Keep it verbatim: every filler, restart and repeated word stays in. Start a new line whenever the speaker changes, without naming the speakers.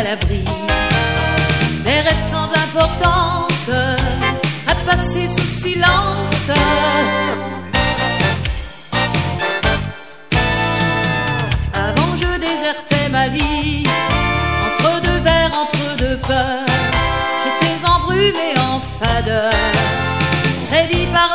l'abri. Des rêves sans importance à passer sous silence. Avant je désertais ma vie, entre deux vers, entre deux peurs. J'étais embrumée en fadeur, crédit par